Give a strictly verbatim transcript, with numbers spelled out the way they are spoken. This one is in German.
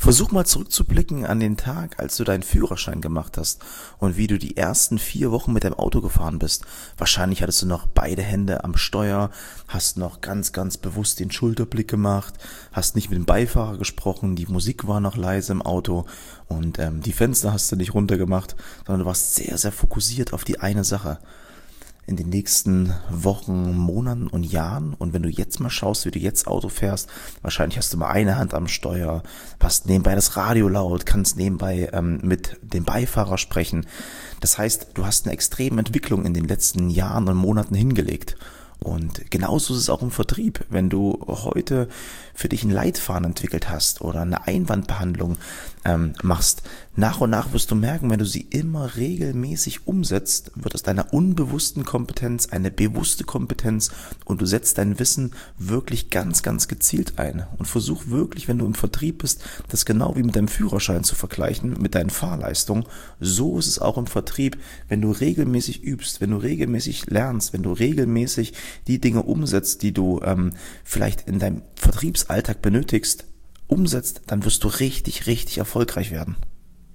Versuch mal zurückzublicken an den Tag, als du deinen Führerschein gemacht hast und wie du die ersten vier Wochen mit deinem Auto gefahren bist. Wahrscheinlich hattest du noch beide Hände am Steuer, hast noch ganz, ganz bewusst den Schulterblick gemacht, hast nicht mit dem Beifahrer gesprochen, die Musik war noch leise im Auto und ähm, die Fenster hast du nicht runtergemacht, sondern du warst sehr, sehr fokussiert auf die eine Sache. In den nächsten Wochen, Monaten und Jahren. Und wenn du jetzt mal schaust, wie du jetzt Auto fährst, wahrscheinlich hast du mal eine Hand am Steuer, hast nebenbei das Radio laut, kannst nebenbei ähm, mit dem Beifahrer sprechen. Das heißt, du hast eine extreme Entwicklung in den letzten Jahren und Monaten hingelegt. Und genauso ist es auch im Vertrieb. Wenn du heute für dich einen Leitfaden entwickelt hast oder eine Einwandbehandlung ähm, machst, nach und nach wirst du merken, wenn du sie immer regelmäßig umsetzt, wird aus deiner unbewussten Kompetenz eine bewusste Kompetenz und du setzt dein Wissen wirklich ganz, ganz gezielt ein. Und versuch wirklich, wenn du im Vertrieb bist, das genau wie mit deinem Führerschein zu vergleichen, mit deinen Fahrleistungen. So ist es auch im Vertrieb, wenn du regelmäßig übst, wenn du regelmäßig lernst, wenn du regelmäßig die Dinge umsetzt, die du ähm, vielleicht in deinem Vertriebsalltag benötigst, umsetzt, dann wirst du richtig, richtig erfolgreich werden.